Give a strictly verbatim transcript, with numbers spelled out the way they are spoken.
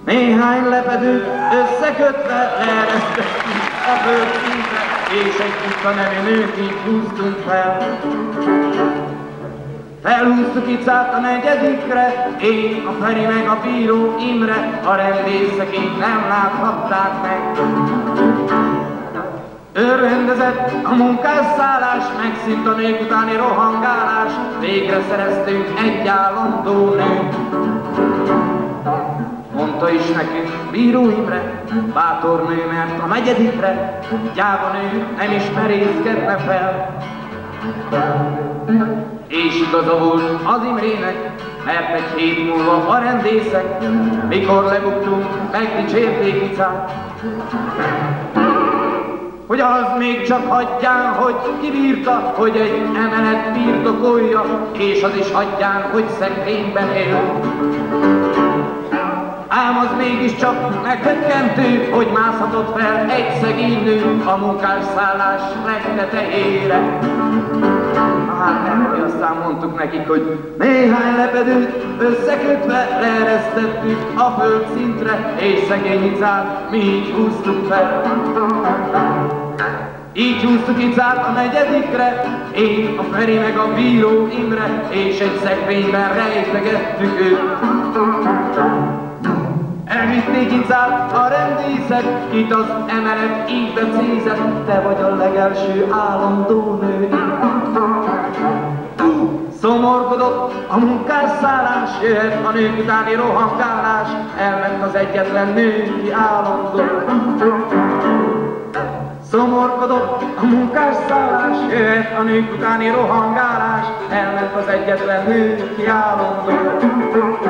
Néhány lepedőt összekötve leeresztettünk a földszínre, és egy tiszta nevű nőt így húztunk fel. Felhúztuk Icát a negyedikre, én, a Feri meg a bíró Imre, a rendészek így nem láthatták meg. Örvendezett a munkásszállás, megszűnt a nők utáni rohangálás, végre szereztünk egy állandó nőt. Mondta is nekünk bíró Imre, bátor nő, mert a negyedikre gyáva nő nem is merészkedne fel. És igaza volt az Imrének, mert egy hét múlva a rendészek, mikor lebuktunk, megdicsérték Icát. Hogy az még csak hagyján, hogy kibírta, hogy egy emelet birtokolja, és az is hagyján, hogy szekrényben él. Ám az mégiscsak meghökkentő, hogy mászhatott fel egy szegény nő a munkásszállás legtetejére. Hát nem, aztán mondtuk nekik, hogy néhány lepedőt összekötve leeresztettük a földszintre, és szegény Icát mi így húztuk fel. Így húztuk Icát a negyedikre, én, a Feri meg a bíró Imre, és egy szekrényben rejtegettük őt. Elvitték Icát a rendészek, kit az emelet így becézett, te vagy a legelső állandó nő. Szomorkodott a munkásszállás, jöhet a nők utáni rohangálás, elment az egyetlen nő, ki állandó. Szomorkodott a munkásszállás, jöhet a nők utáni rohangálás, elment az egyetlen nő, ki állandó.